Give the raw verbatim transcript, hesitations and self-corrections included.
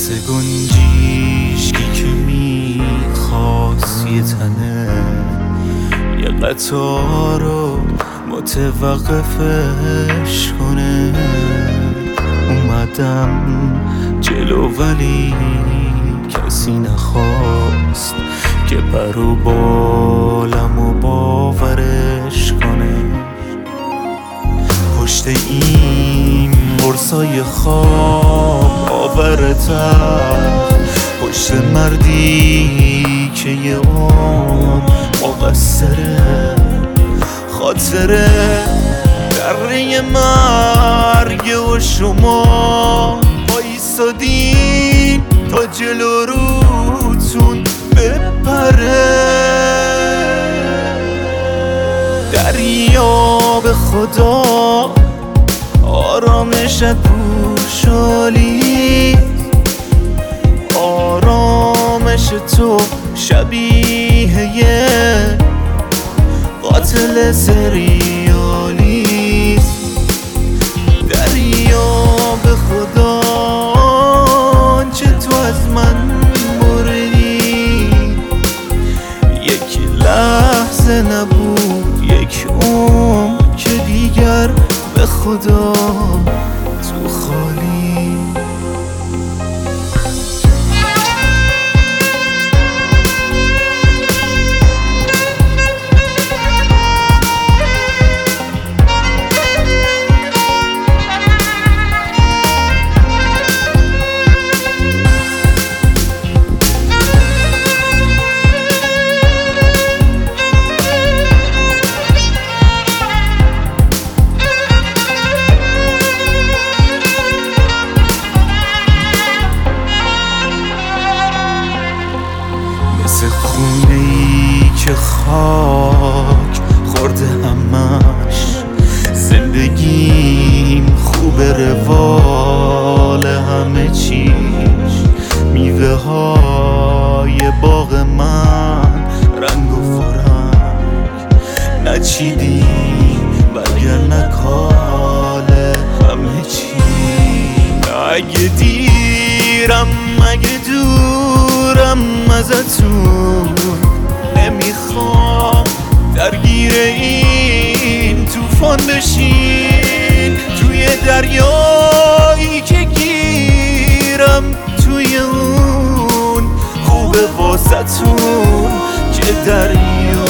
مثل گنجیشکی که میخواست یه تنه یه قطار رو متوقفش کنه. اومدم جلو ولی کسی نخواست که پر و بالم و باورش کنه. پشت این برسای خواب آور تخت، پشت مردی که یه عمر مقصره، خاطره دره مرگ و شما بایستادین تا جلو روتون بپره. دریا به خدا آرامشت پوشالی، آرامش تو شبیه یه قاتل سریالی. دریا به خدا چه تو از من بردی، یک لحظه نبود یک عمر که دیگر به خدا تو خالی. مثل خونه ای که خاک خورده همش، زندگیم خوب روال همه چیش، میوه های باغ من رنگ و فرنگ، نچیدیم برگر نکاله همه چی. اگه دیرم اگه دورم ازتون، نمیخوام درگیر این طوفان بشین. توی دریایی که گیرم توی اون خوبه واسه‌تون که دریا